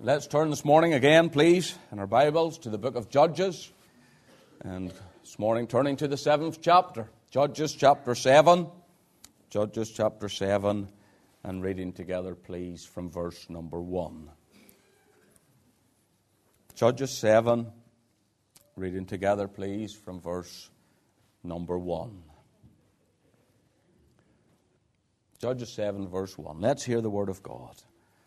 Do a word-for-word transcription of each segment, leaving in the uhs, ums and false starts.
Let's turn this morning again, please, in our Bibles to the book of Judges. And this morning, turning to the seventh chapter. Judges chapter seven. Judges chapter seven. And reading together, please, from verse number one. Judges seven. Reading together, please, from verse number one. Judges seven, verse one. Let's hear the word of God.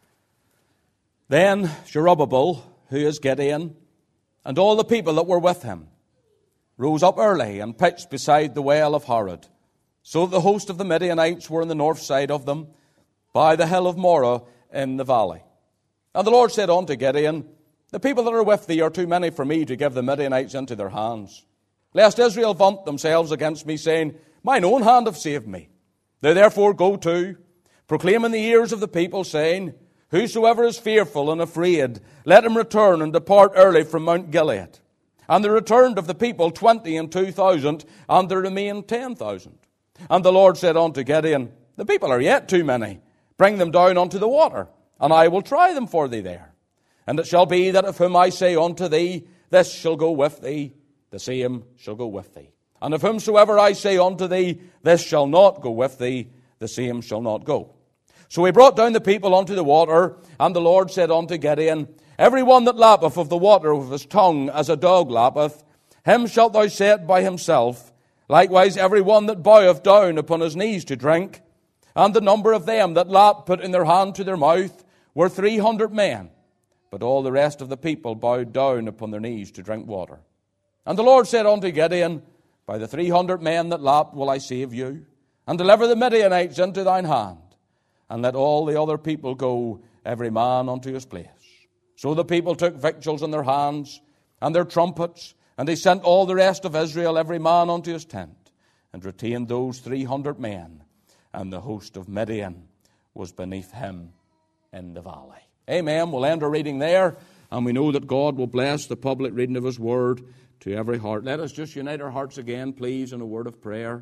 Then Zerubbabel, who is Gideon, and all the people that were with him, rose up early and pitched beside the well of Harod, so that the host of the Midianites were on the north side of them, by the hill of Moreh in the valley. And the Lord said unto Gideon, The people that are with thee are too many for me to give the Midianites into their hands, lest Israel vaunt themselves against me, saying, Mine own hand hath saved me. They therefore go to, proclaim in the ears of the people, saying, Whosoever is fearful and afraid, let him return and depart early from Mount Gilead. And there returned of the people twenty and two thousand, and there remained ten thousand. And the Lord said unto Gideon, The people are yet too many. Bring them down unto the water, and I will try them for thee there. And it shall be that of whom I say unto thee, This shall go with thee, the same shall go with thee. And of whomsoever I say unto thee, This shall not go with thee, the same shall not go. So he brought down the people unto the water, and the Lord said unto Gideon, Every one that lappeth of the water with his tongue as a dog lappeth, him shalt thou set by himself. Likewise every one that boweth down upon his knees to drink. And the number of them that lapped put in their hand to their mouth were three hundred men. But all the rest of the people bowed down upon their knees to drink water. And the Lord said unto Gideon, By the three hundred men that lapped will I save you, and deliver the Midianites into thine hand. And let all the other people go, every man unto his place. So the people took victuals in their hands, and their trumpets, and they sent all the rest of Israel, every man unto his tent, and retained those three hundred men. And the host of Midian was beneath him in the valley. Amen. We'll end our reading there, and we know that God will bless the public reading of his word to every heart. Let us just unite our hearts again, please, in a word of prayer.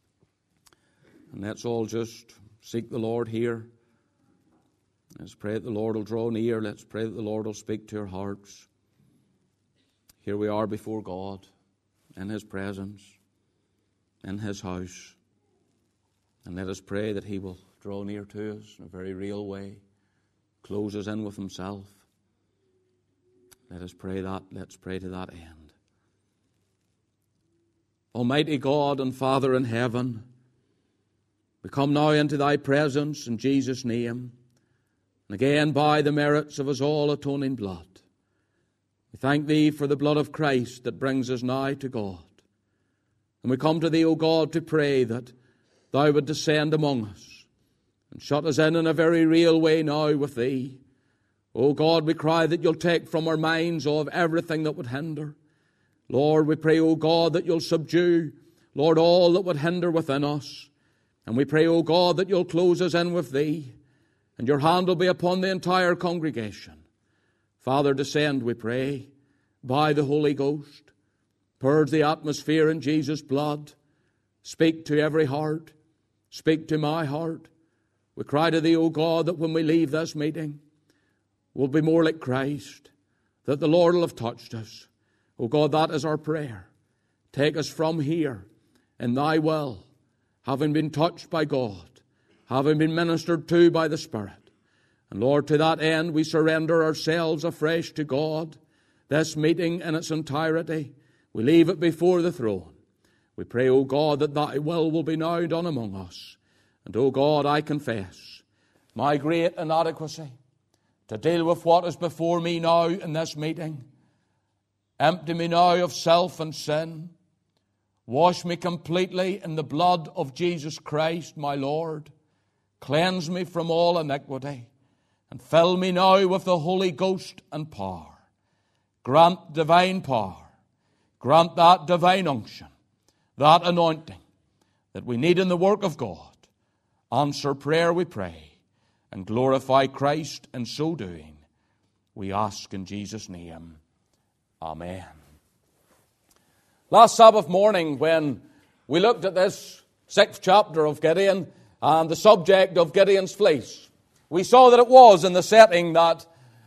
And let's all just seek the Lord here. Let's pray that the Lord will draw near. Let's pray that the Lord will speak to our hearts. Here we are before God, in his presence, in his house. And let us pray that he will draw near to us in a very real way, close us in with himself. Let us pray that. Let's pray to that end. Almighty God and Father in heaven, we come now into thy presence in Jesus' name, and again by the merits of his all-atoning blood. We thank thee for the blood of Christ that brings us nigh to God. And we come to thee, O God, to pray that thou would descend among us and shut us in in a very real way now with thee. O God, we cry that you'll take from our minds all of everything that would hinder. Lord, we pray, O God, that you'll subdue, Lord, all that would hinder within us. And we pray, O God, that you'll close us in with thee, and your hand will be upon the entire congregation. Father, descend, we pray, by the Holy Ghost. Purge the atmosphere in Jesus' blood. Speak to every heart. Speak to my heart. We cry to thee, O God, that when we leave this meeting, we'll be more like Christ, that the Lord will have touched us. O God, that is our prayer. Take us from here in thy will, having been touched by God, having been ministered to by the Spirit. And Lord, to that end we surrender ourselves afresh to God. This meeting in its entirety, we leave it before the throne. We pray, O God, that thy will will be now done among us. And O God, I confess my great inadequacy to deal with what is before me now in this meeting. Empty me now of self and sin. Wash me completely in the blood of Jesus Christ, my Lord. Cleanse me from all iniquity. And fill me now with the Holy Ghost and power. Grant divine power. Grant that divine unction, that anointing that we need in the work of God. Answer prayer, we pray, and glorify Christ in so doing. We ask in Jesus' name. Amen. Last Sabbath morning, when we looked at this sixth chapter of Gideon and the subject of Gideon's fleece, we saw that it was in the setting that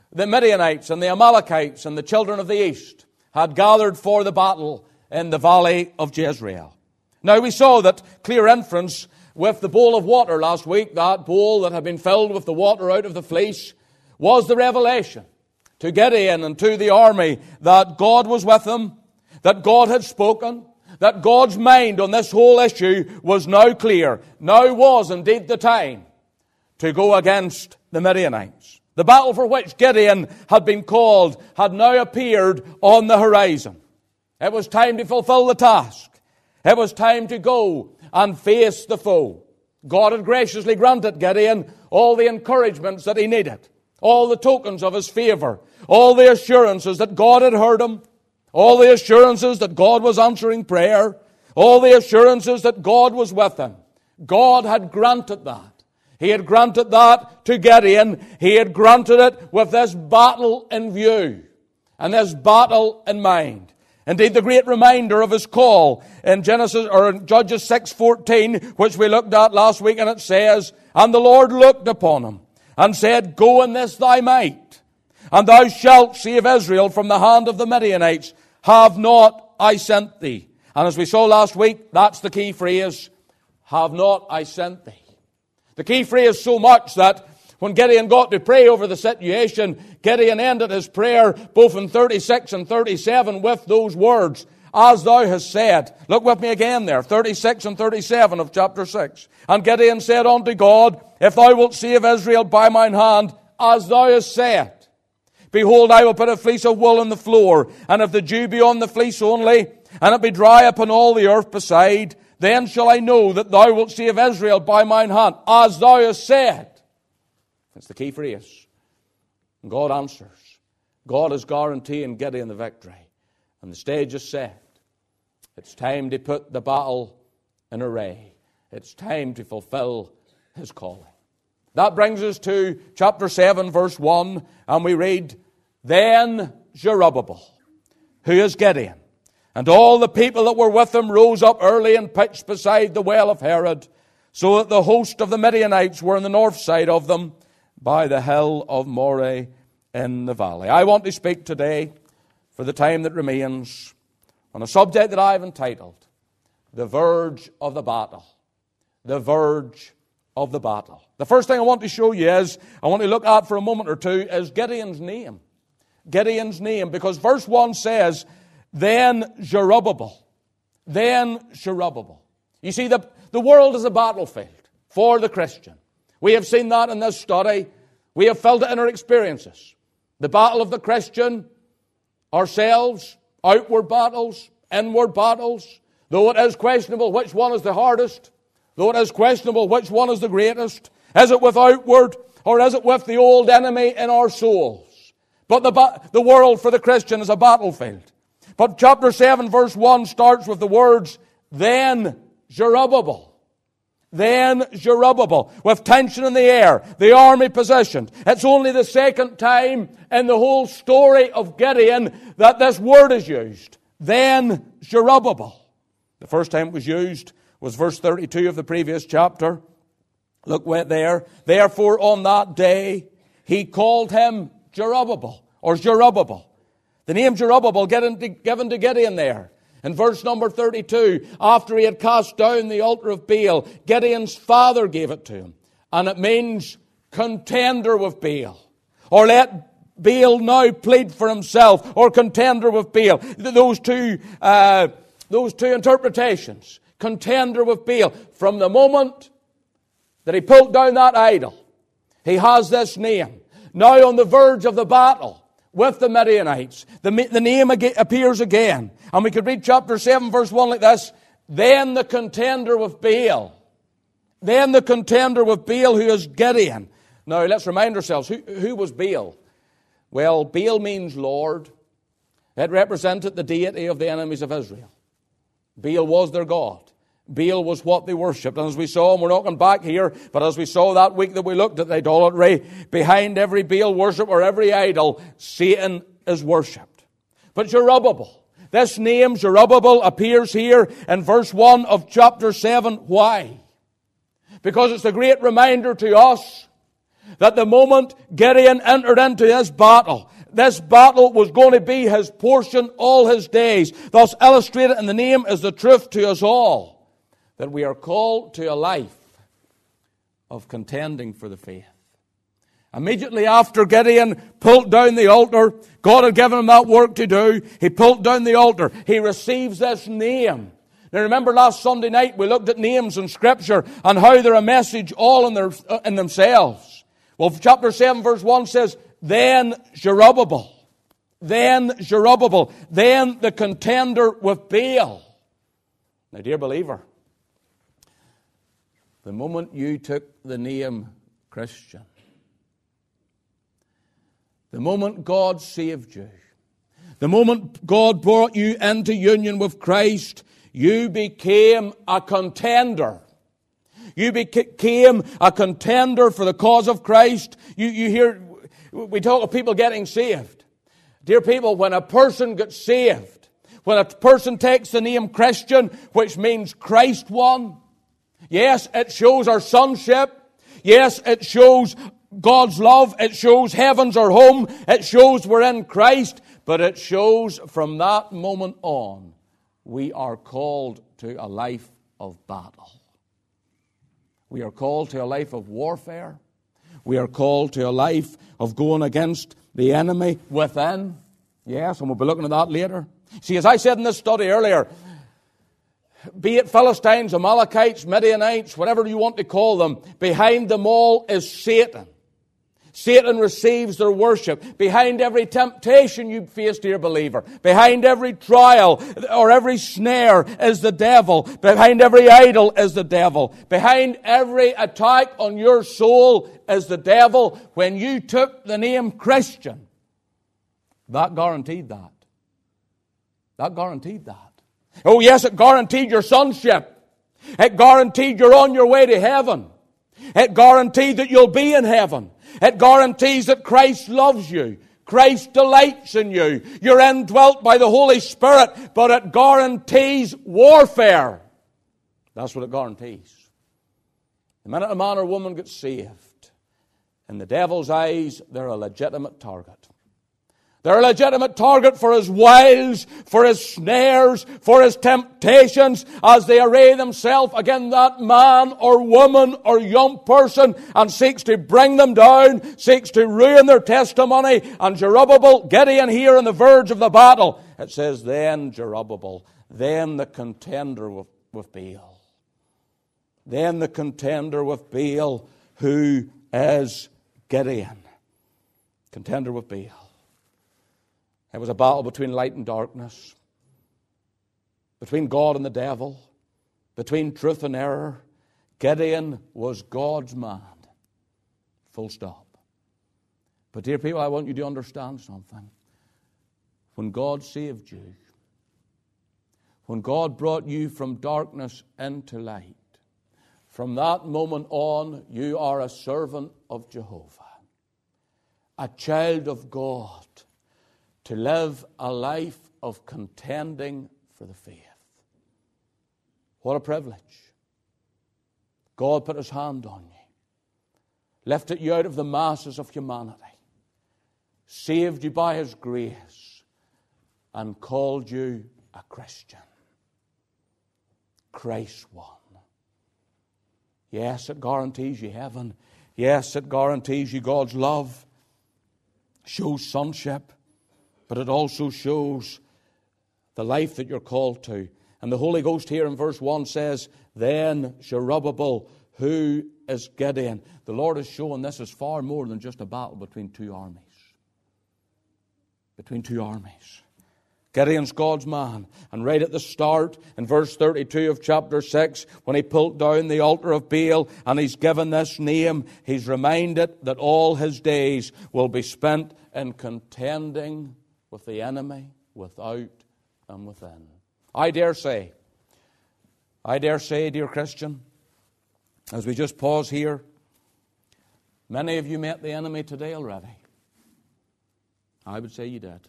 the Midianites and the Amalekites and the children of the east had gathered for the battle in the valley of Jezreel. Now we saw that clear inference with the bowl of water last week, that bowl that had been filled with the water out of the fleece, was the revelation to Gideon and to the army that God was with them, that God had spoken, that God's mind on this whole issue was now clear. Now was indeed the time to go against the Midianites. The battle for which Gideon had been called had now appeared on the horizon. It was time to fulfill the task. It was time to go and face the foe. God had graciously granted Gideon all the encouragements that he needed, all the tokens of his favor, all the assurances that God had heard him, all the assurances that God was answering prayer, all the assurances that God was with him. God had granted that. He had granted that to Gideon. He had granted it with this battle in view and this battle in mind. Indeed, the great reminder of his call in Genesis or in Judges six fourteen, which we looked at last week, and it says, "And the Lord looked upon him and said, Go in this thy might, and thou shalt save Israel from the hand of the Midianites. Have not I sent thee?" And as we saw last week, that's the key phrase, "Have not I sent thee?" The key phrase so much that when Gideon got to pray over the situation, Gideon ended his prayer both in thirty-six and thirty-seven with those words, "As thou hast said." Look with me again there, thirty-six and thirty-seven of chapter six. "And Gideon said unto God, If thou wilt save Israel by mine hand, as thou hast said, behold, I will put a fleece of wool on the floor, and if the dew be on the fleece only, and it be dry upon all the earth beside, then shall I know that thou wilt save Israel by mine hand, as thou hast said." That's the key phrase. And God answers. God is guaranteeing Gideon the victory. And the stage is set. It's time to put the battle in array. It's time to fulfill his calling. That brings us to chapter seven, verse one, and we read, "Then Zerubbabel, who is Gideon, and all the people that were with him rose up early and pitched beside the well of Herod, so that the host of the Midianites were on the north side of them, by the hill of Moreh in the valley." I want to speak today, for the time that remains, on a subject that I have entitled, "The Verge of the Battle." The verge of the battle. The first thing I want to show you is, I want to look at for a moment or two, is Gideon's name. Gideon's name, because verse one says, "Then Zerubbabel." Then Zerubbabel. You see, the, the world is a battlefield for the Christian. We have seen that in this study. We have felt it in our experiences. The battle of the Christian, ourselves, outward battles, inward battles. Though it is questionable which one is the hardest, though it is questionable which one is the greatest, is it with outward or is it with the old enemy in our souls? But the, ba- the world for the Christian is a battlefield. But chapter seven verse one starts with the words, "Then Zerubbabel." Then Zerubbabel, with tension in the air, the army positioned. It's only the second time in the whole story of Gideon that this word is used. Then Zerubbabel. The first time it was used was verse thirty-two of the previous chapter. Look right there. "Therefore on that day he called him Zerubbabel," or Zerubbabel. The name Zerubbabel given to Gideon there. In verse number thirty-two, after he had cast down the altar of Baal, Gideon's father gave it to him. And it means contender with Baal. Or let Baal now plead for himself, or contender with Baal. Those two, uh, those two interpretations. Contender with Baal. From the moment that he pulled down that idol, he has this name. Now on the verge of the battle with the Midianites, the, the name appears again. And we could read chapter seven verse one like this. "Then the contender with Baal." Then the contender with Baal, who is Gideon. Now let's remind ourselves, who, who was Baal? Well, Baal means Lord. It represented the deity of the enemies of Israel. Baal was their god. Baal was what they worshipped. And as we saw, and we're not going back here, but as we saw that week that we looked at idolatry, behind every Baal worship or every idol, Satan is worshipped. But Zerubbabel, this name Zerubbabel appears here in verse one of chapter seven. Why? Because it's a great reminder to us that the moment Gideon entered into this battle, this battle was going to be his portion all his days. Thus illustrated in the name is the truth to us all, that we are called to a life of contending for the faith. Immediately after Gideon pulled down the altar, God had given him that work to do. He pulled down the altar. He receives this name. Now remember last Sunday night we looked at names in Scripture and how they're a message all in, their, in themselves. Well, chapter seven verse one says, Then Zerubbabel, then Zerubbabel, then the contender with Baal. Now dear believer, the moment you took the name Christian, the moment God saved you, the moment God brought you into union with Christ, you became a contender. You became a contender for the cause of Christ. You, you hear, we talk of people getting saved. Dear people, when a person gets saved, when a person takes the name Christian, which means Christ one, yes, it shows our sonship. Yes, it shows God's love. It shows heaven's our home. It shows we're in Christ. But it shows from that moment on, we are called to a life of battle. We are called to a life of warfare. We are called to a life of going against the enemy within. Yes, and we'll be looking at that later. See, as I said in this study earlier, be it Philistines, Amalekites, Midianites, whatever you want to call them, behind them all is Satan. Satan receives their worship. Behind every temptation you face, dear believer, behind every trial or every snare is the devil. Behind every idol is the devil. Behind every attack on your soul is the devil. When you took the name Christian, that guaranteed that. That guaranteed that. Oh yes, it guaranteed your sonship. It guaranteed you're on your way to heaven. It guaranteed that you'll be in heaven. It guarantees that Christ loves you. Christ delights in you. You're indwelt by the Holy Spirit, but it guarantees warfare. That's what it guarantees. The minute a man or woman gets saved, in the devil's eyes, they're a legitimate target. They're a legitimate target for his wiles, for his snares, for his temptations, as they array themselves against that man or woman or young person and seeks to bring them down, seeks to ruin their testimony. And Zerubbabel, Gideon here on the verge of the battle, it says, then Zerubbabel, then the contender with, with Baal. Then the contender with Baal, who is Gideon. Contender with Baal. It was a battle between light and darkness, between God and the devil, between truth and error. Gideon was God's man. Full stop. But dear people, I want you to understand something. When God saved you, when God brought you from darkness into light, from that moment on, you are a servant of Jehovah, a child of God, to live a life of contending for the faith. What a privilege. God put His hand on you, lifted you out of the masses of humanity, saved you by His grace, and called you a Christian. Christ one. Yes, it guarantees you heaven. Yes, it guarantees you God's love, shows sonship, but it also shows the life that you're called to. And the Holy Ghost here in verse one says, then Zerubbabel, who is Gideon. The Lord is showing this is far more than just a battle between two armies. Between two armies. Gideon's God's man. And right at the start, in verse thirty-two of chapter six, when he pulled down the altar of Baal and he's given this name, he's reminded that all his days will be spent in contending with the enemy, without and within. I dare say, I dare say, dear Christian, as we just pause here, many of you met the enemy today already. I would say you did.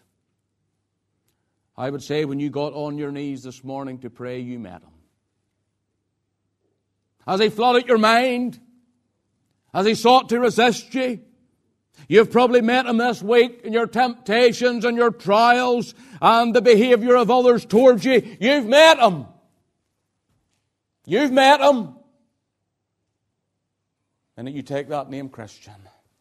I would say when you got on your knees this morning to pray, you met him. As he flooded your mind, Has he sought to resist you? You've probably met him this week in your temptations and your trials and the behavior of others towards you. You've met him. You've met him. And you take that name Christian.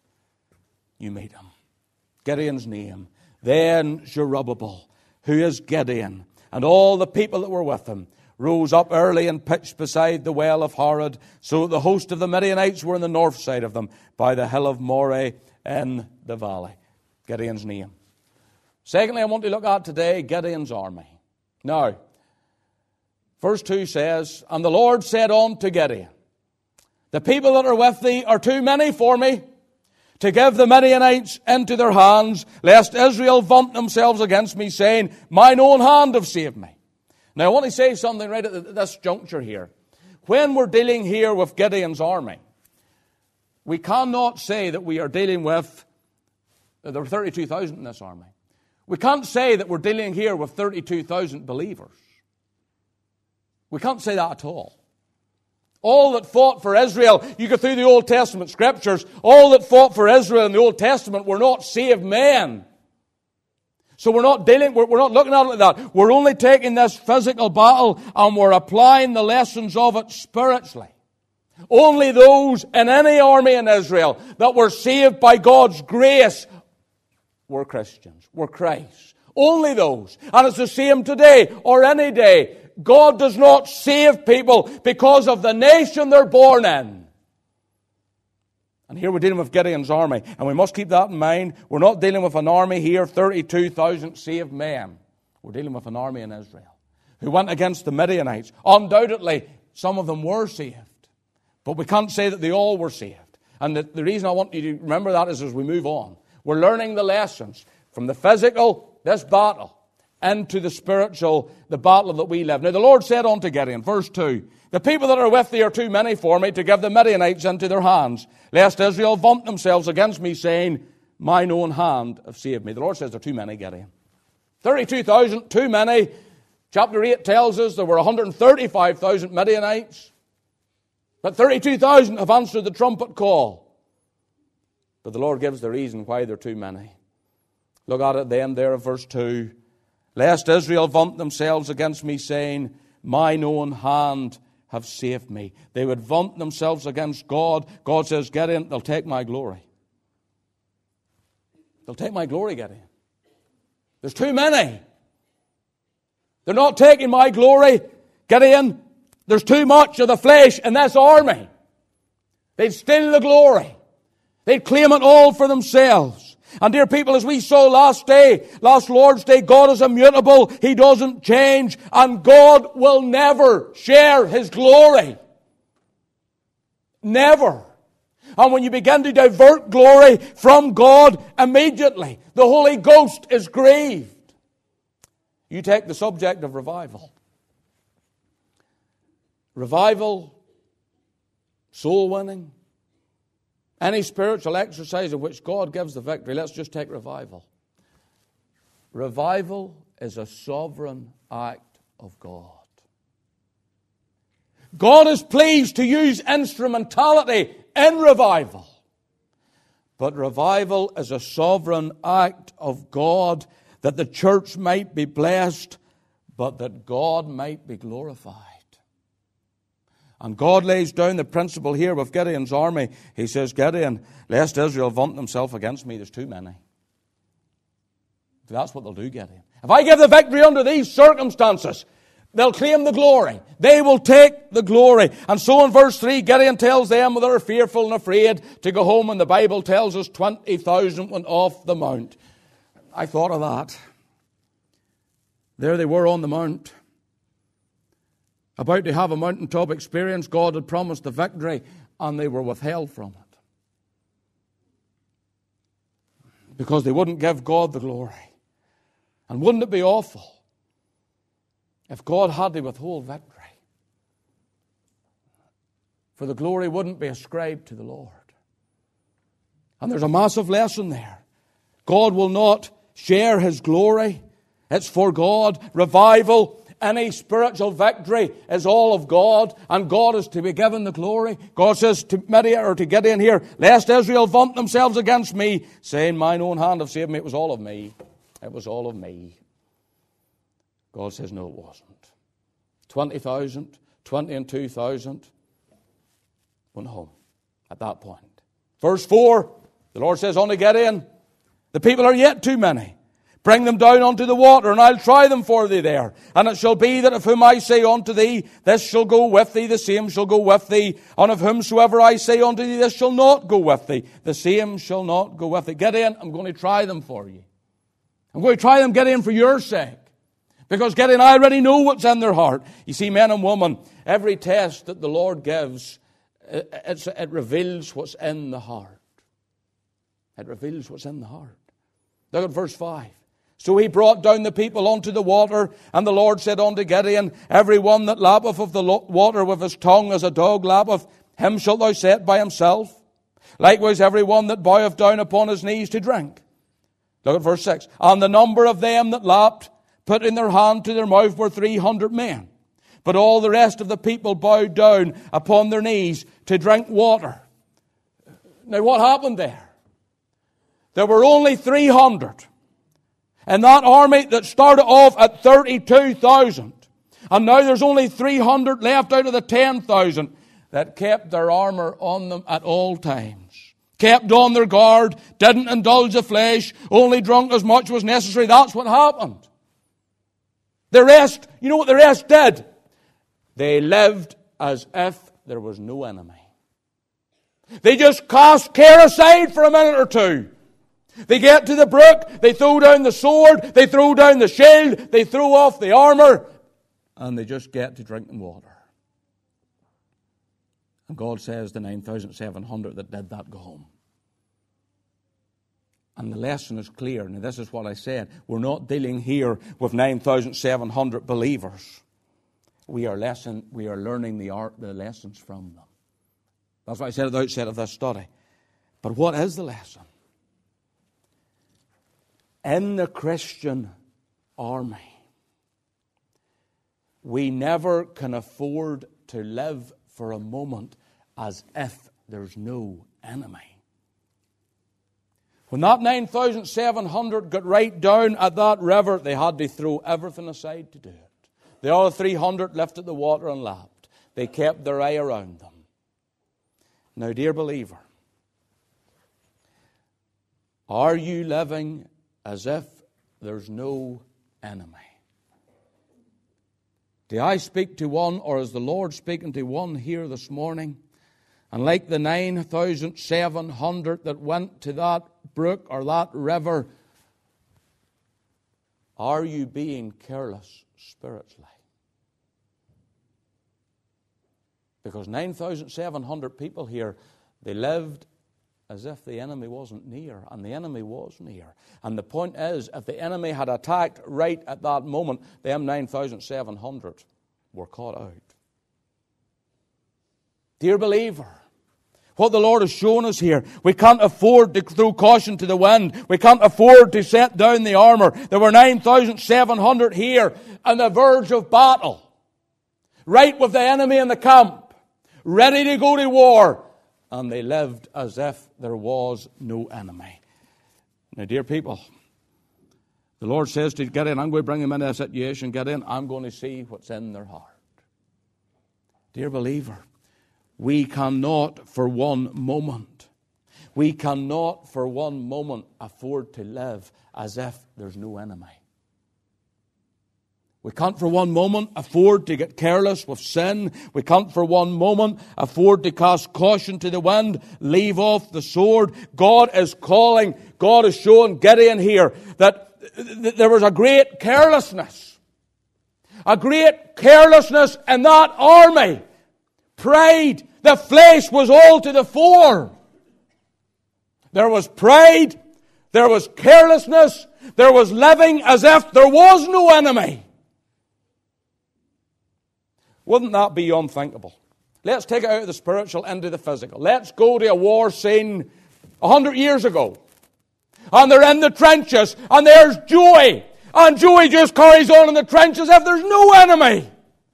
You meet him. Gideon's name. Then Jerubbaal, who is Gideon, and all the people that were with him, rose up early and pitched beside the well of Harod, so that the host of the Midianites were on the north side of them, by the hill of Moreh in the valley. Gideon's name. Secondly, I want to look at today Gideon's army. Now, verse two says, And the Lord said unto Gideon, The people that are with thee are too many for me, to give the Midianites into their hands, lest Israel vaunt themselves against me, saying, Mine own hand have saved me. Now, I want to say something right at this juncture here. When we're dealing here with Gideon's army, we cannot say that we are dealing with, there are thirty-two thousand in this army. We can't say that we're dealing here with thirty-two thousand believers. We can't say that at all. All that fought for Israel, you go through the Old Testament scriptures, all that fought for Israel in the Old Testament were not saved men. So we're not dealing, we're, we're not looking at it like that. We're only taking this physical battle and we're applying the lessons of it spiritually. Only those in any army in Israel that were saved by God's grace were Christians, were Christ. Only those. And it's the same today or any day. God does not save people because of the nation they're born in. And here we're dealing with Gideon's army. And we must keep that in mind. We're not dealing with an army here, thirty-two thousand saved men. We're dealing with an army in Israel who went against the Midianites. Undoubtedly, some of them were saved. But we can't say that they all were saved. And the, the reason I want you to remember that is as we move on. We're learning the lessons from the physical, this battle, into the spiritual, the battle that we live. Now the Lord said unto Gideon, verse two, The people that are with thee are too many for me to give the Midianites into their hands, lest Israel vaunt themselves against me, saying, Mine own hand have saved me. The Lord says there are too many, Gideon. thirty-two thousand, too many. Chapter eight tells us there were one hundred thirty-five thousand Midianites. But thirty-two thousand have answered the trumpet call. But the Lord gives the reason why there are too many. Look at it then there of verse two. Lest Israel vaunt themselves against me, saying, Mine own hand have saved me. They would vaunt themselves against God. God says, Gideon, they'll take my glory. They'll take my glory, Gideon. There's too many. They're not taking my glory, Gideon. There's too much of the flesh in this army. They'd steal the glory. They'd claim it all for themselves. And dear people, as we saw last day, last Lord's Day, God is immutable. He doesn't change. And God will never share His glory. Never. And when you begin to divert glory from God, immediately the Holy Ghost is grieved. You take the subject of revival. Revival, soul winning, any spiritual exercise of which God gives the victory. Let's just take revival. Revival is a sovereign act of God. God is pleased to use instrumentality in revival. But revival is a sovereign act of God, that the church might be blessed, but that God might be glorified. And God lays down the principle here with Gideon's army. He says, Gideon, lest Israel vaunt themselves against me, there's too many. That's what they'll do, Gideon. If I give the victory under these circumstances, they'll claim the glory. They will take the glory. And so in verse three, Gideon tells them that are fearful and afraid to go home. And the Bible tells us twenty thousand went off the mount. I thought of that. There they were on the mount, about to have a mountaintop experience. God had promised the victory, and they were withheld from it because they wouldn't give God the glory. And wouldn't it be awful if God had to withhold victory? For the glory wouldn't be ascribed to the Lord. And there's a massive lesson there. God will not share His glory. It's for God. Revival any spiritual victory is all of God, and God is to be given the glory. God says to Midian, or to Gideon here, lest Israel vaunt themselves against me, saying, mine own hand have saved me. It was all of me. It was all of me. God says, no, it wasn't. twenty thousand, twenty and two thousand went home at that point. Verse four, the Lord says unto Gideon, the people are yet too many. Bring them down unto the water, and I'll try them for thee there. And it shall be that of whom I say unto thee, this shall go with thee, the same shall go with thee. And of whomsoever I say unto thee, this shall not go with thee, the same shall not go with thee. Gideon, I'm going to try them for you. I'm going to try them, Gideon, for your sake. Because Gideon, I already know what's in their heart. You see, men and women, every test that the Lord gives, it, it's, it reveals what's in the heart. It reveals what's in the heart. Look at verse five. So he brought down the people unto the water, and the Lord said unto Gideon, every one that lappeth of the water with his tongue as a dog lappeth, him shalt thou set by himself. Likewise every one that boweth down upon his knees to drink. Look at verse six. And the number of them that lapped, put in their hand to their mouth, were three hundred men. But all the rest of the people bowed down upon their knees to drink water. Now what happened there? There were only three hundred. And that army that started off at thirty-two thousand. And now there's only three hundred left out of the ten thousand that kept their armor on them at all times. Kept on their guard, didn't indulge the flesh, only drunk as much was necessary. That's what happened. The rest, you know what the rest did? They lived as if there was no enemy. They just cast care aside for a minute or two. They get to the brook, they throw down the sword, they throw down the shield, they throw off the armor, and they just get to drinking water. And God says the nine thousand seven hundred that did that go home. And the lesson is clear. Now this is what I said. We're not dealing here with nine thousand seven hundred believers. We are lesson, we are learning the art, the lessons from them. That's what I said at the outset of this study. But what is the lesson? In the Christian army, we never can afford to live for a moment as if there's no enemy. When that nine thousand seven hundred got right down at that river, they had to throw everything aside to do it. The other three hundred lifted the water and lapped. They kept their eye around them. Now, dear believer, are you living as if there's no enemy? Do I speak to one, or is the Lord speaking to one here this morning? And like the nine thousand seven hundred that went to that brook or that river, are you being careless spiritually? Because nine thousand seven hundred people here, they lived as if the enemy wasn't near, and the enemy was near. And the point is, if the enemy had attacked right at that moment, them nine thousand seven hundred were caught out. Dear believer, what the Lord has shown us here, we can't afford to throw caution to the wind. We can't afford to set down the armor. There were nine thousand seven hundred here on the verge of battle, right with the enemy in the camp, ready to go to war. And they lived as if there was no enemy. Now, dear people, the Lord says to Gideon, I'm going to bring them into a situation. Gideon, I'm going to see what's in their heart. Dear believer, we cannot for one moment, we cannot for one moment afford to live as if there's no enemy. We can't for one moment afford to get careless with sin. We can't for one moment afford to cast caution to the wind, leave off the sword. God is calling, God is showing Gideon here that there was a great carelessness. A great carelessness in that army. Pride. The flesh was all to the fore. There was pride. There was carelessness. There was living as if there was no enemy. Wouldn't that be unthinkable? Let's take it out of the spiritual into the physical. Let's go to a war scene a hundred years ago. And they're in the trenches, and there's joy, And Joey just carries on in the trench as if there's no enemy.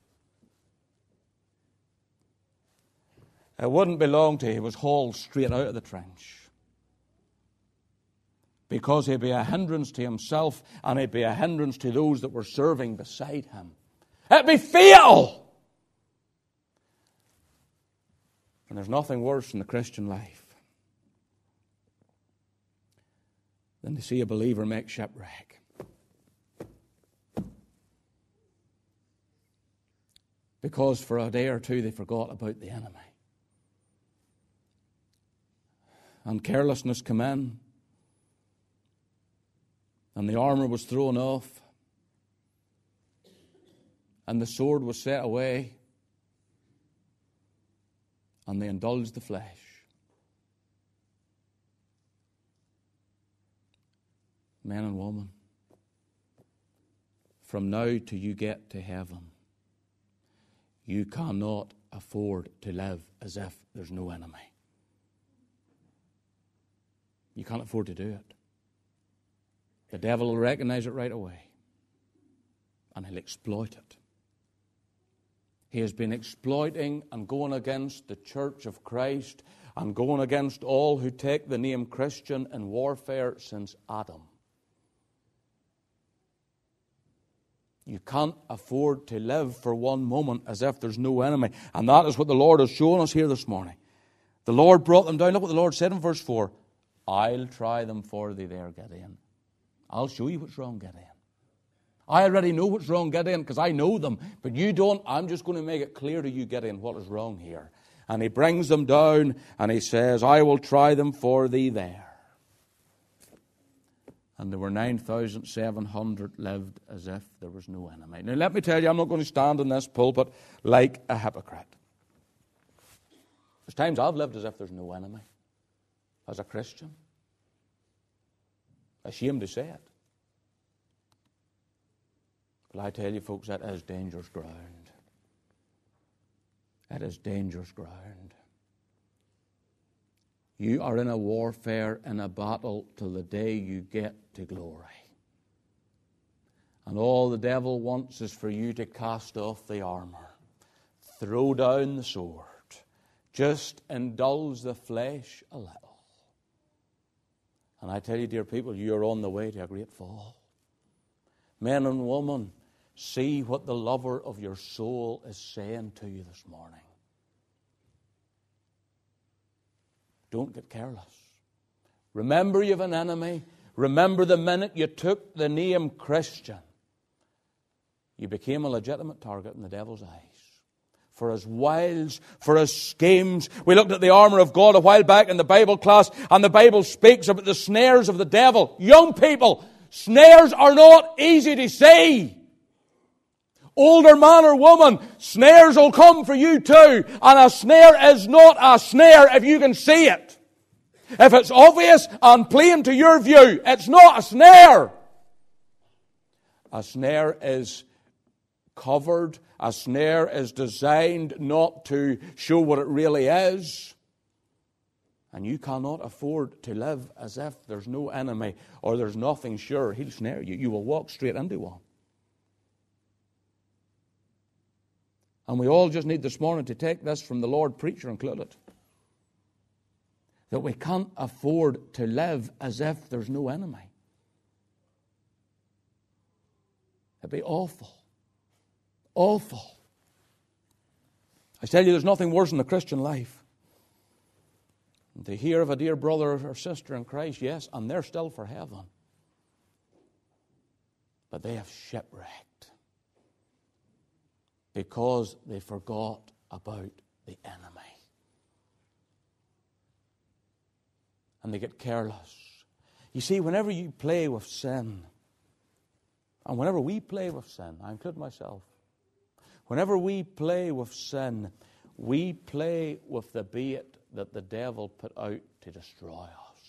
It wouldn't be long till he was hauled straight out of the trench. Because he'd be a hindrance to himself, and he'd be a hindrance to those that were serving beside him. It'd be fatal. And there's nothing worse in the Christian life than to see a believer make shipwreck. Because for a day or two they forgot about the enemy. And carelessness came in. And the armor was thrown off. And the sword was set away. And they indulged the flesh. Men and women, from now till you get to heaven, you cannot afford to live as if there's no enemy. You can't afford to do it. The devil will recognize it right away. And he'll exploit it. He has been exploiting and going against the church of Christ and going against all who take the name Christian in warfare since Adam. You can't afford to live for one moment as if there's no enemy. And that is what the Lord has shown us here this morning. The Lord brought them down. Look what the Lord said in verse four. I'll try them for thee there, Gideon. I'll show you what's wrong, Gideon. I already know what's wrong, Gideon, because I know them. But you don't. I'm just going to make it clear to you, Gideon, what is wrong here. And he brings them down and he says, I will try them for thee there. And there were nine thousand seven hundred lived as if there was no enemy. Now let me tell you, I'm not going to stand in this pulpit like a hypocrite. There's times I've lived as if there's no enemy. As a Christian. Ashamed to say it. But I tell you, folks, that is dangerous ground. That is dangerous ground. You are in a warfare, in a battle, till the day you get to glory. And all the devil wants is for you to cast off the armor, throw down the sword, just indulge the flesh a little. And I tell you, dear people, you are on the way to a great fall. Men and women, see what the lover of your soul is saying to you this morning. Don't get careless. Remember you have an enemy. Remember the minute you took the name Christian, you became a legitimate target in the devil's eyes. For his wiles, for his schemes. We looked at the armor of God a while back in the Bible class, and the Bible speaks about the snares of the devil. Young people, snares are not easy to see. Older man or woman, snares will come for you too. And a snare is not a snare if you can see it. If it's obvious and plain to your view, it's not a snare. A snare is covered. A snare is designed not to show what it really is. And you cannot afford to live as if there's no enemy or there's nothing sure. He'll snare you. You will walk straight into one. And we all just need this morning to take this from the Lord preacher included. That we can't afford to live as if there's no enemy. It'd be awful. Awful. I tell you, there's nothing worse in the Christian life. And to hear of a dear brother or sister in Christ, yes, and they're still for heaven. But they have shipwrecked. Because they forgot about the enemy. And they get careless. You see, whenever you play with sin, and whenever we play with sin, I include myself, whenever we play with sin, we play with the bait that the devil put out to destroy us.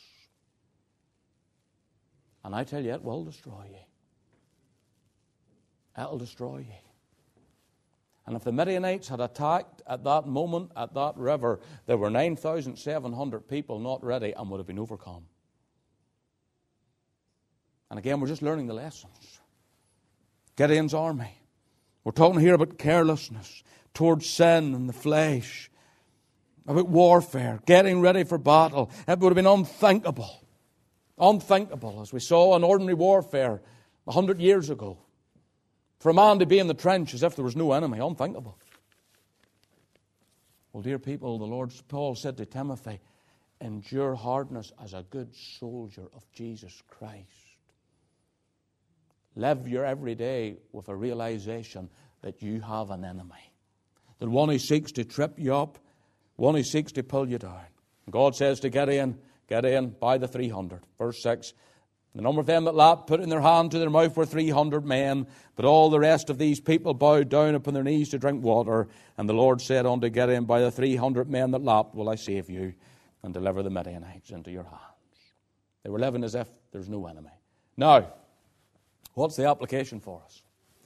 And I tell you, it will destroy you. It'll destroy you. And if the Midianites had attacked at that moment, at that river, there were nine thousand seven hundred people not ready and would have been overcome. And again, we're just learning the lessons. Gideon's army. We're talking here about carelessness towards sin and the flesh, about warfare, getting ready for battle. It would have been unthinkable. Unthinkable, as we saw in ordinary warfare a hundred years ago, for a man to be in the trench as if there was no enemy. Unthinkable. Well, dear people, the Lord, Paul said to Timothy, endure hardness as a good soldier of Jesus Christ. Live your every day with a realization that you have an enemy. That one who seeks to trip you up, one who seeks to pull you down. God says to Gideon, Gideon, by the three hundred. Verse six, the number of them that lapped put in their hand to their mouth were three hundred men, but all the rest of these people bowed down upon their knees to drink water. And the Lord said unto Gideon, by the three hundred men that lapped will I save you, and deliver the Midianites into your hands. They were living as if there's no enemy. Now, what's the application for us?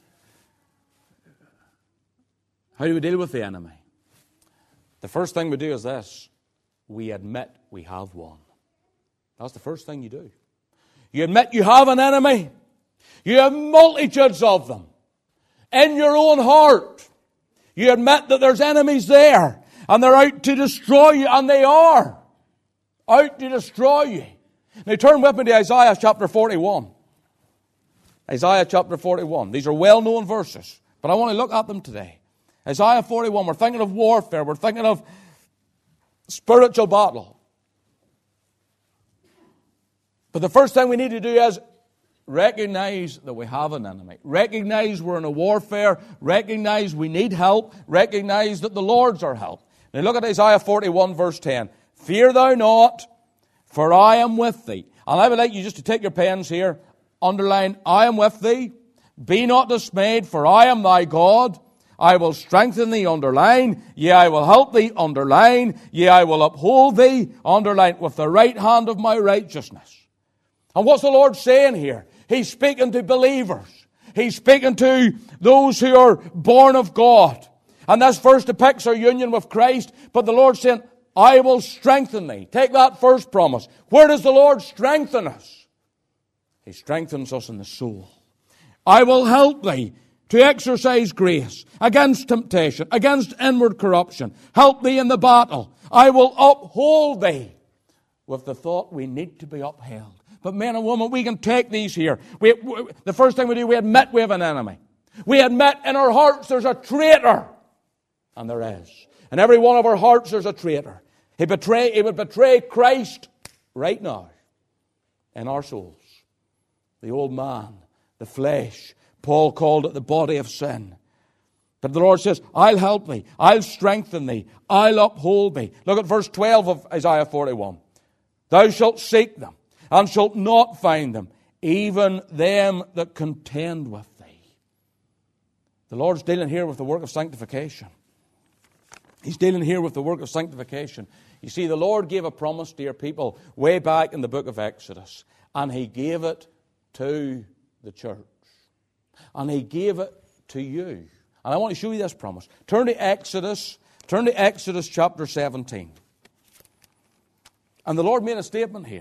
How do we deal with the enemy? The first thing we do is this. We admit we have one. That's the first thing you do. You admit you have an enemy. You have multitudes of them. In your own heart. You admit that there's enemies there. And they're out to destroy you. And they are. Out to destroy you. Now turn with me to Isaiah chapter forty-one. Isaiah chapter forty-one. These are well-known verses. But I want to look at them today. Isaiah forty-one. We're thinking of warfare. We're thinking of spiritual battle. But the first thing we need to do is recognize that we have an enemy. Recognize we're in a warfare. Recognize we need help. Recognize that the Lord's our help. Now look at Isaiah forty-one verse ten. Fear thou not, for I am with thee. And I would like you just to take your pens here. Underline, I am with thee. Be not dismayed, for I am thy God. I will strengthen thee, underline. Yea, I will help thee, underline. Yea, I will uphold thee, underline, with the right hand of my righteousness. And what's the Lord saying here? He's speaking to believers. He's speaking to those who are born of God. And this verse depicts our union with Christ. But the Lord's saying, I will strengthen thee. Take that first promise. Where does the Lord strengthen us? He strengthens us in the soul. I will help thee to exercise grace against temptation, against inward corruption. Help thee in the battle. I will uphold thee. With the thought we need to be upheld. But men and women, we can take these here. We, we, the first thing we do, we admit we have an enemy. We admit in our hearts there's a traitor. And there is. In every one of our hearts there's a traitor. He, betray, he would betray Christ right now in our souls. The old man, the flesh. Paul called it the body of sin. But the Lord says, I'll help thee. I'll strengthen thee. I'll uphold thee. Look at verse twelve of Isaiah forty-one. Thou shalt seek them, and shalt not find them, even them that contend with thee. The Lord's dealing here with the work of sanctification. He's dealing here with the work of sanctification. You see, the Lord gave a promise, dear people, way back in the book of Exodus. And He gave it to the church. And He gave it to you. And I want to show you this promise. Turn to Exodus. Turn to Exodus chapter seventeen. And the Lord made a statement here.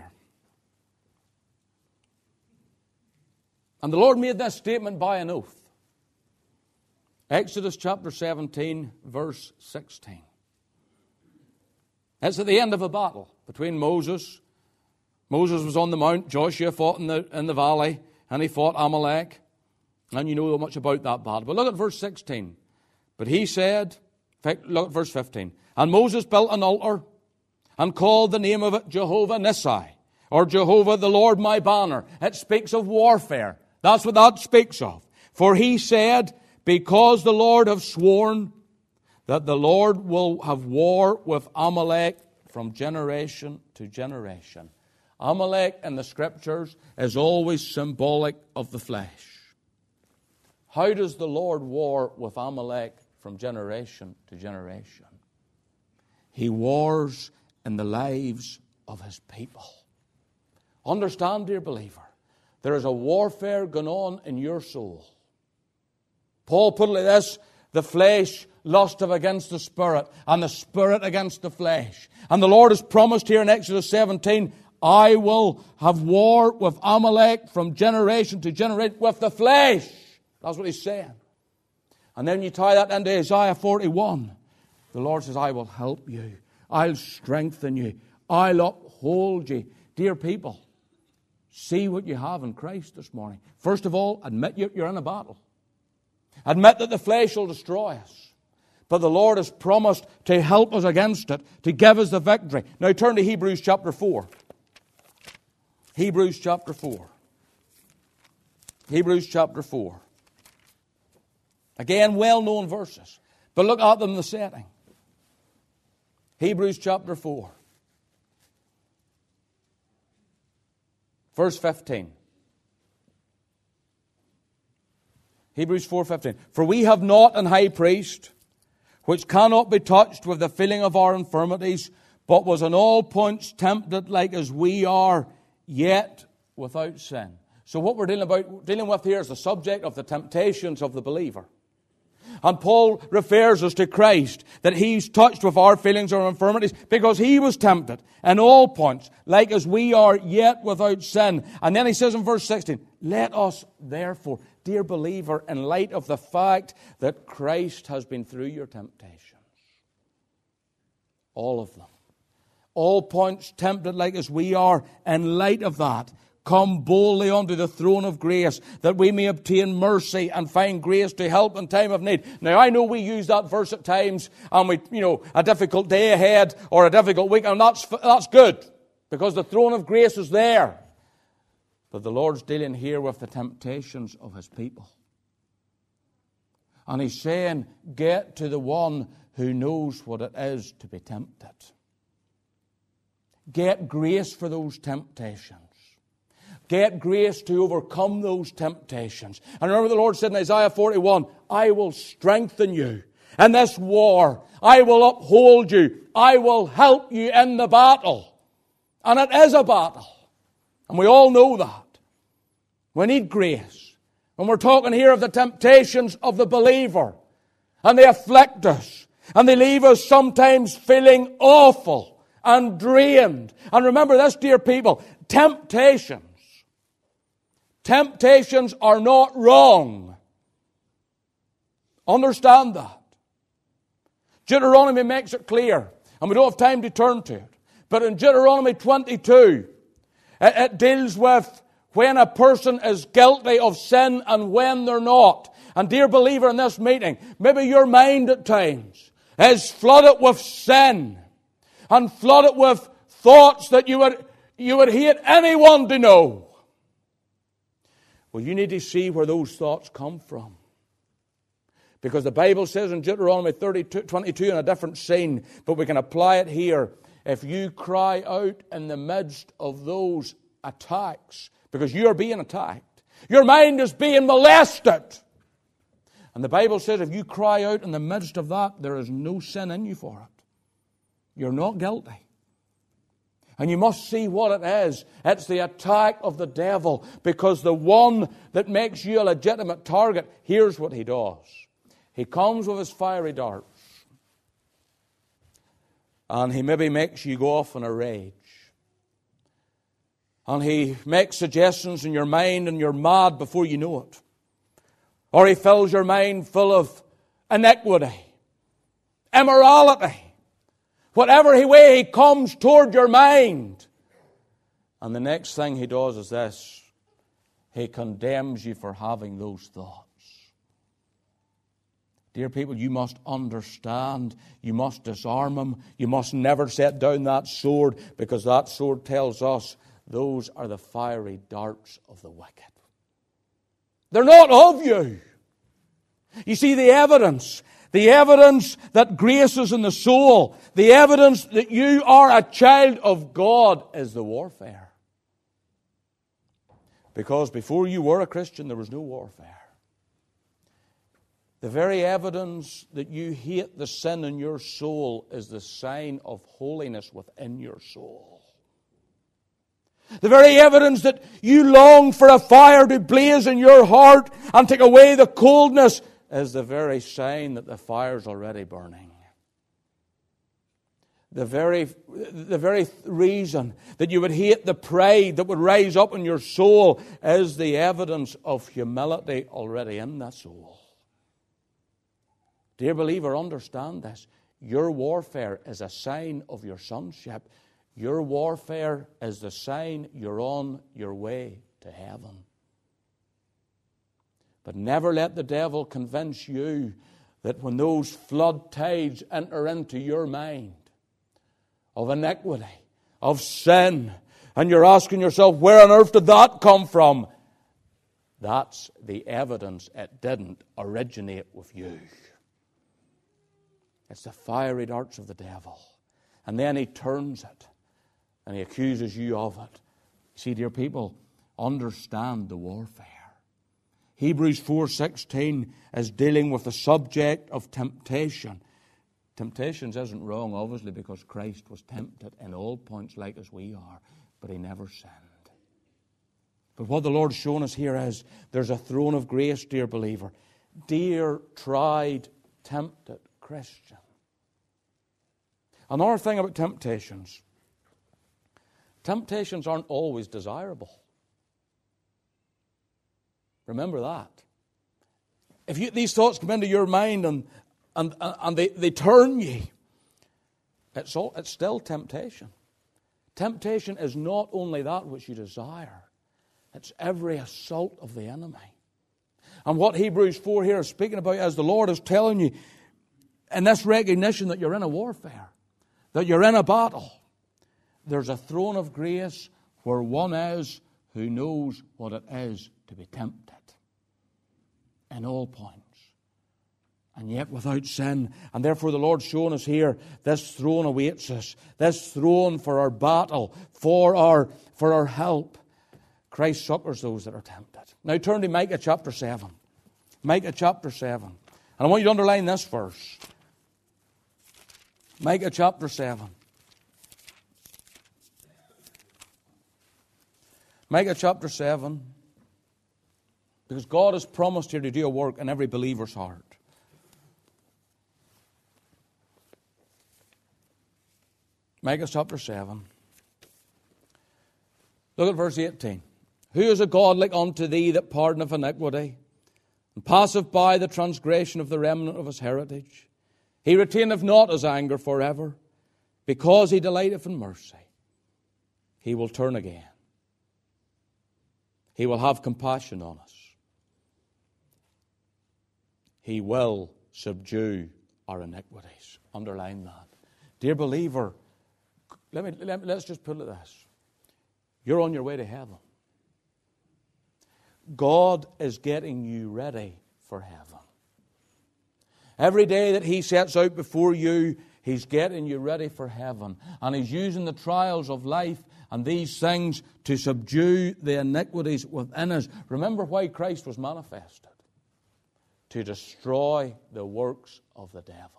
And the Lord made this statement by an oath. Exodus chapter seventeen, verse sixteen. It's at the end of a battle between Moses. Moses was on the mount. Joshua fought in the, in the valley. And he fought Amalek. And you know much about that battle. But look at verse sixteen. But he said, in fact, look at verse fifteen. And Moses built an altar and called the name of it Jehovah Nissi, or Jehovah the Lord my banner. It speaks of warfare. That's what that speaks of. For he said, because the Lord have sworn that the Lord will have war with Amalek from generation to generation. Amalek in the Scriptures is always symbolic of the flesh. How does the Lord war with Amalek from generation to generation? He wars in the lives of His people. Understand, dear believer, there is a warfare going on in your soul. Paul put it like this, the flesh lusteth against the spirit, and the spirit against the flesh. And the Lord has promised here in Exodus seventeen, I will have war with Amalek from generation to generation with the flesh. That's what he's saying. And then you tie that into Isaiah forty-one. The Lord says, I will help you. I'll strengthen you. I'll uphold you. Dear people, see what you have in Christ this morning. First of all, admit you're in a battle. Admit that the flesh will destroy us. But the Lord has promised to help us against it, to give us the victory. Now turn to Hebrews chapter four. Hebrews chapter four. Hebrews chapter four. Again, well-known verses. But look at them in the setting. Hebrews chapter four. Verse fifteen. Hebrews four fifteen. For we have not an high priest which cannot be touched with the feeling of our infirmities, but was in all points tempted like as we are, yet without sin. So what we're dealing about, dealing with here is the subject of the temptations of the believer. And Paul refers us to Christ, that He's touched with our feelings or infirmities, because He was tempted in all points, like as we are, yet without sin. And then he says in verse sixteen, let us therefore, dear believer, in light of the fact that Christ has been through your temptations, all of them, all points tempted like as we are, in light of that, come boldly unto the throne of grace, that we may obtain mercy and find grace to help in time of need. Now, I know we use that verse at times, and we, you know, a difficult day ahead or a difficult week, and that's, that's good, because the throne of grace is there. But the Lord's dealing here with the temptations of His people. And He's saying, get to the one who knows what it is to be tempted. Get grace for those temptations. Get grace to overcome those temptations. And remember the Lord said in Isaiah forty-one, I will strengthen you in this war. I will uphold you. I will help you in the battle. And it is a battle. And we all know that. We need grace. And we're talking here of the temptations of the believer. And they afflict us. And they leave us sometimes feeling awful and drained. And remember this, dear people, temptation. Temptations are not wrong. Understand that. Deuteronomy makes it clear, and we don't have time to turn to it. But in Deuteronomy twenty-two, it, it deals with when a person is guilty of sin and when they're not. And dear believer in this meeting, maybe your mind at times is flooded with sin and flooded with thoughts that you would, you would hate anyone to know. Well, you need to see where those thoughts come from. Because the Bible says in Deuteronomy thirty-two, twenty-two in a different scene, but we can apply it here. If you cry out in the midst of those attacks, because you are being attacked, your mind is being molested. And the Bible says if you cry out in the midst of that, there is no sin in you for it. You're not guilty. And you must see what it is. It's the attack of the devil, because the one that makes you a legitimate target, here's what he does. He comes with his fiery darts. And he maybe makes you go off in a rage. And he makes suggestions in your mind and you're mad before you know it. Or he fills your mind full of iniquity, immorality. Whatever way he comes toward your mind. And the next thing he does is this. He condemns you for having those thoughts. Dear people, you must understand. You must disarm him. You must never set down that sword, because that sword tells us those are the fiery darts of the wicked. They're not of you. You see the evidence. The evidence that grace is in the soul, the evidence that you are a child of God, is the warfare. Because before you were a Christian, there was no warfare. The very evidence that you hate the sin in your soul is the sign of holiness within your soul. The very evidence that you long for a fire to blaze in your heart and take away the coldness is the very sign that the fire's already burning. The very, the very reason that you would hate the pride that would rise up in your soul is the evidence of humility already in that soul. Dear believer, understand this. Your warfare is a sign of your sonship. Your warfare is the sign you're on your way to heaven. But never let the devil convince you that when those flood tides enter into your mind of iniquity, of sin, and you're asking yourself, where on earth did that come from? That's the evidence it didn't originate with you. It's the fiery darts of the devil. And then he turns it, and he accuses you of it. See, dear people, understand the warfare. Hebrews four sixteen is dealing with the subject of temptation. Temptations isn't wrong, obviously, because Christ was tempted in all points like as we are, but he never sinned. But what the Lord's shown us here is there's a throne of grace, dear believer. Dear, tried, tempted Christian. Another thing about temptations. Temptations aren't always desirable. Remember that. If you, these thoughts come into your mind and And, and they, they turn you, it's, all, it's still temptation. Temptation is not only that which you desire, it's every assault of the enemy. And what Hebrews four here is speaking about is the Lord is telling you, in this recognition that you're in a warfare, that you're in a battle, there's a throne of grace where one is who knows what it is to be tempted in all points, and yet without sin. And therefore the Lord's shown us here, this throne awaits us. This throne for our battle, for our, for our help. Christ succors those that are tempted. Now turn to Micah chapter seven. Micah chapter seven. And I want you to underline this verse. Micah chapter seven. Micah chapter seven. Because God has promised here to do a work in every believer's heart. Micah chapter seven. Look at verse eighteen. Who is a God like unto thee that pardoneth iniquity, and passeth by the transgression of the remnant of his heritage? He retaineth not his anger forever, because he delighteth in mercy. He will turn again. He will have compassion on us. He will subdue our iniquities. Underline that. Dear believer, let me, let me, let's just put it like this. You're on your way to heaven. God is getting you ready for heaven. Every day that He sets out before you, He's getting you ready for heaven. And He's using the trials of life and these things to subdue the iniquities within us. Remember why Christ was manifested. To destroy the works of the devil.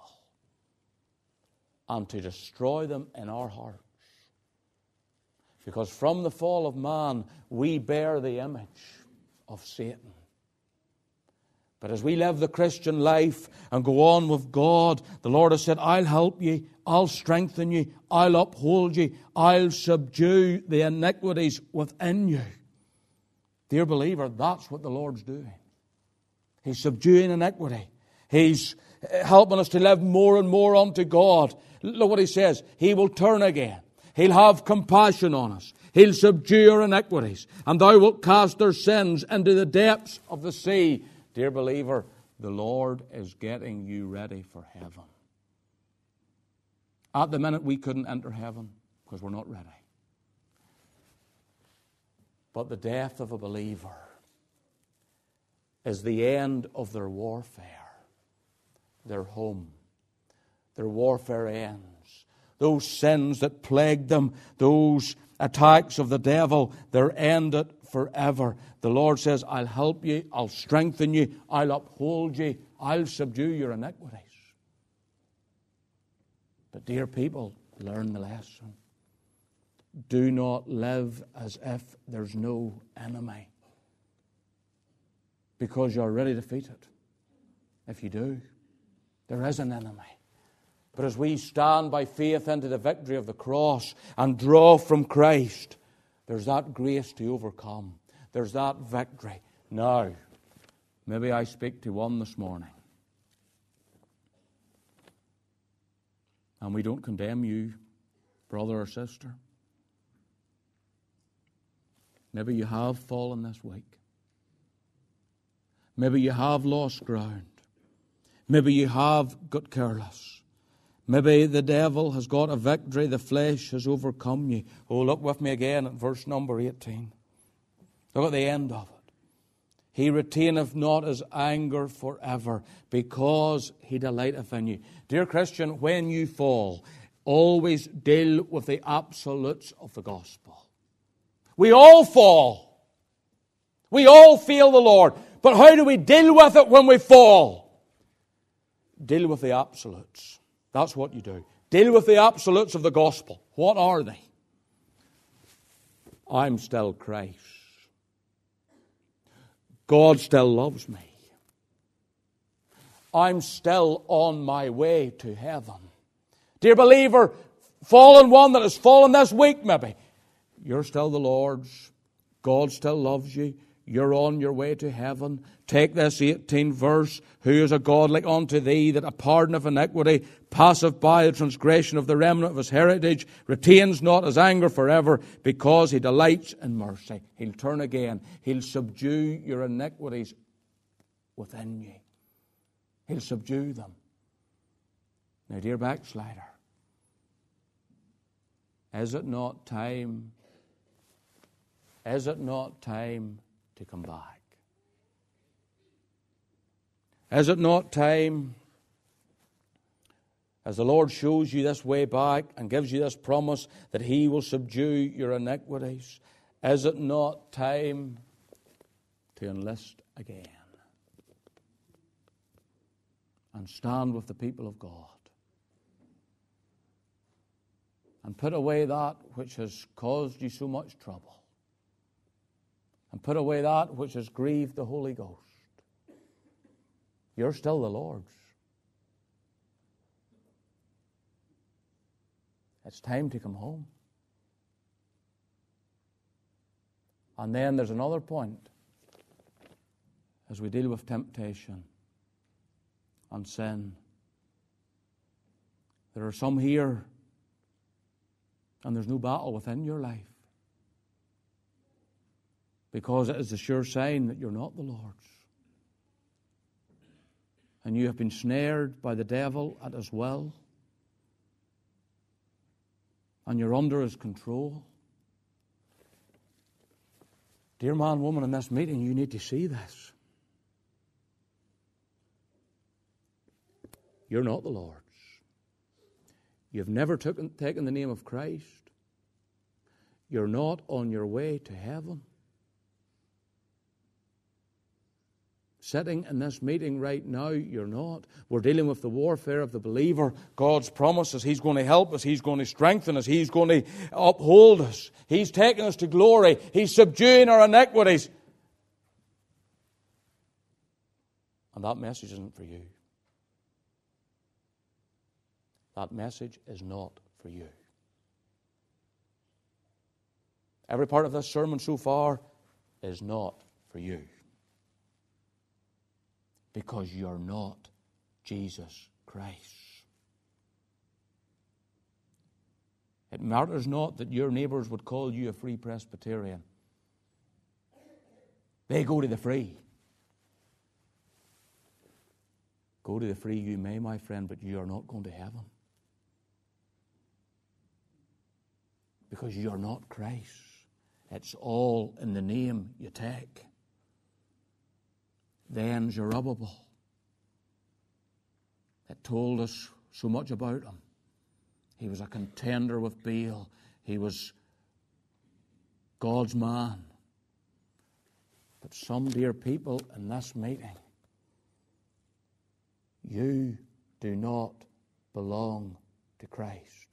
And to destroy them in our hearts. Because from the fall of man, we bear the image of Satan. But as we live the Christian life and go on with God, the Lord has said, I'll help you, I'll strengthen you, I'll uphold you, I'll subdue the iniquities within you. Dear believer, that's what the Lord's doing. He's subduing iniquity. He's helping us to live more and more unto God. Look what He says. He will turn again. He'll have compassion on us. He'll subdue our iniquities. And thou wilt cast their sins into the depths of the sea. Dear believer, the Lord is getting you ready for heaven. At the minute, we couldn't enter heaven because we're not ready. But the death of a believer is the end of their warfare. Their home. Their warfare ends. Those sins that plagued them, those attacks of the devil, they're ended forever. The Lord says, I'll help you, I'll strengthen you, I'll uphold you, I'll subdue your iniquities. But dear people, learn the lesson. Do not live as if there's no enemy. Because you're already defeated. If you do, there is an enemy. But as we stand by faith into the victory of the cross and draw from Christ, there's that grace to overcome. There's that victory. Now, maybe I speak to one this morning. And we don't condemn you, brother or sister. Maybe you have fallen this week. Maybe you have lost ground. Maybe you have got careless. Maybe the devil has got a victory. The flesh has overcome you. Oh, look with me again at verse number eighteen. Look at the end of it. He retaineth not his anger forever, because he delighteth in you. Dear Christian, when you fall, always deal with the absolutes of the gospel. We all fall. We all fail the Lord. But how do we deal with it when we fall? Deal with the absolutes. That's what you do. Deal with the absolutes of the gospel. What are they? I'm still Christ. God still loves me. I'm still on my way to heaven. Dear believer, fallen one that has fallen this week maybe, you're still the Lord's. God still loves you. You're on your way to heaven. Take this eighteenth verse. Who is a God like unto thee, that a pardon of iniquity passeth by the transgression of the remnant of his heritage, retains not his anger forever, because he delights in mercy. He'll turn again. He'll subdue your iniquities within you. He'll subdue them. Now, dear backslider, is it not time, is it not time to come back? Is it not time, as the Lord shows you this way back and gives you this promise that He will subdue your iniquities, is it not time to enlist again and stand with the people of God and put away that which has caused you so much trouble, and put away that which has grieved the Holy Ghost? You're still the Lord's. It's time to come home. And then there's another point as we deal with temptation and sin. There are some here, and there's no battle within your life, because it is a sure sign that you're not the Lord's. And you have been snared by the devil at his will, and you're under his control. Dear man, woman, in this meeting, you need to see this. You're not the Lord's. You've never took, taken the name of Christ. You're not on your way to heaven. Sitting in this meeting right now, you're not. We're dealing with the warfare of the believer. God's promises, He's going to help us. He's going to strengthen us. He's going to uphold us. He's taking us to glory. He's subduing our iniquities. And that message isn't for you. That message is not for you. Every part of this sermon so far is not for you. Because you're not Jesus Christ. It matters not that your neighbours would call you a free Presbyterian. They go to the free. Go to the free you may, my friend, but you are not going to heaven. Because you're not Christ. It's all in the name you take. Then Zerubbabel, it told us so much about him. He was a contender with Baal. He was God's man. But some dear people in this meeting, you do not belong to Christ.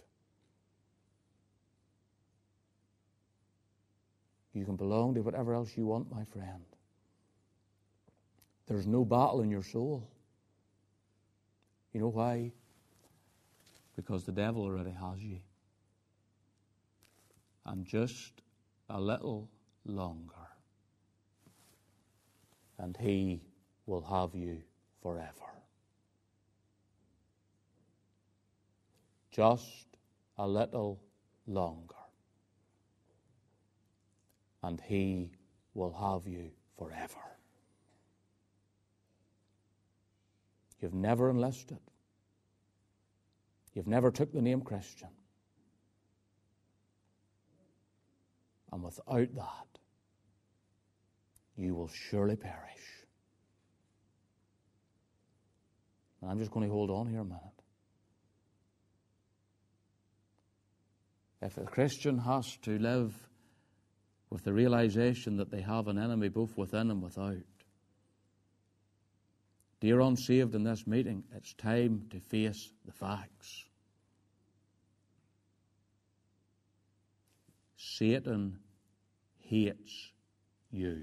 You can belong to whatever else you want, my friend. There's no battle in your soul. You know why? because the devil already has you. And just a little longer, and he will have you forever. Just a little longer, and he will have you forever. You've never enlisted. You've never took the name Christian. And without that, you will surely perish. And I'm just going to hold on here a minute. If a Christian has to live with the realization that they have an enemy both within and without, dear unsaved in this meeting, it's time to face the facts. Satan hates you.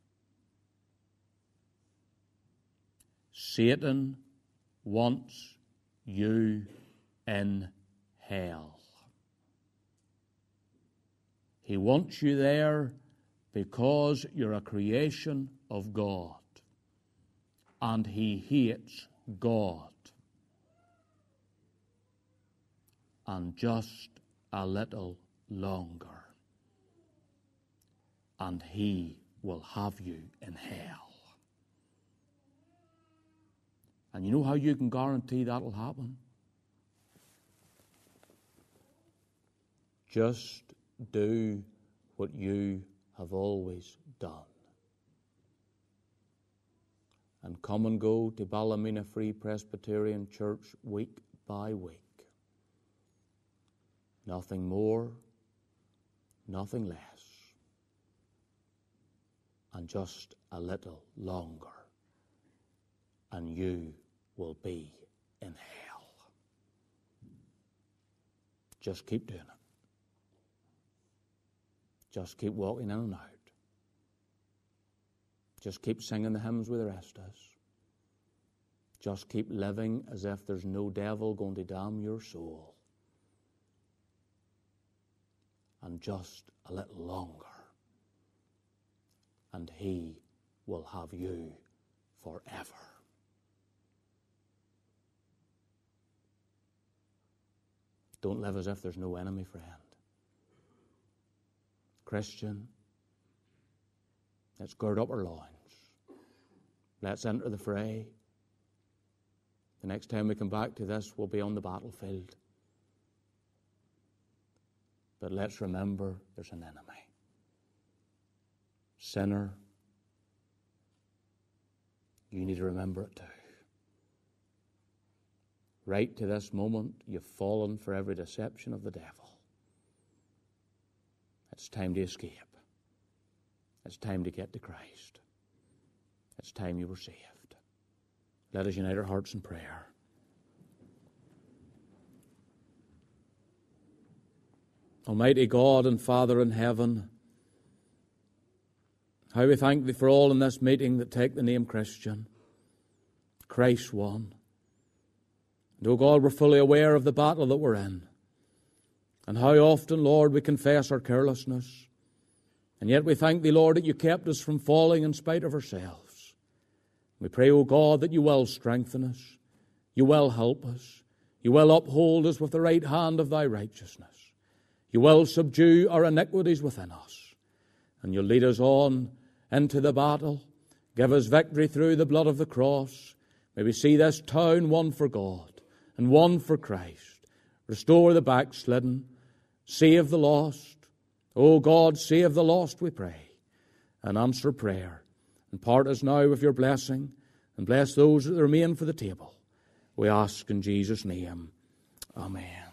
Satan wants you in hell. He wants you there because you're a creation of God. And he hates God. And just a little longer, and he will have you in hell. And you know how you can guarantee that will happen? Just do what you have always done. And come and go to Ballymena Free Presbyterian Church week by week. Nothing more, nothing less. And just a little longer, and you will be in hell. Just keep doing it. Just keep walking in and out. Just keep singing the hymns with the rest of us. Just keep living as if there's no devil going to damn your soul. And just a little longer, and he will have you forever. Don't live as if there's no enemy, friend. Christian, let's gird up our loins. Let's enter the fray. The next time we come back to this, we'll be on the battlefield. But let's remember there's an enemy. Sinner, you need to remember it too. Right to this moment, you've fallen for every deception of the devil. It's time to escape. It's time to get to Christ. It's time you were saved. Let us unite our hearts in prayer. Almighty God and Father in heaven, how we thank Thee for all in this meeting that take the name Christian, Christ one. And, O God, we're fully aware of the battle that we're in, and how often, Lord, we confess our carelessness. And yet we thank Thee, Lord, that You kept us from falling in spite of ourselves. We pray, O God, that You will strengthen us, You will help us, You will uphold us with the right hand of Thy righteousness. You will subdue our iniquities within us, and You'll lead us on into the battle. Give us victory through the blood of the cross. May we see this town won for God and won for Christ. Restore the backslidden. Save the lost. O God, save the lost, we pray, and answer prayer. And part us now with Your blessing, and bless those that remain for the table. We ask in Jesus' name. Amen.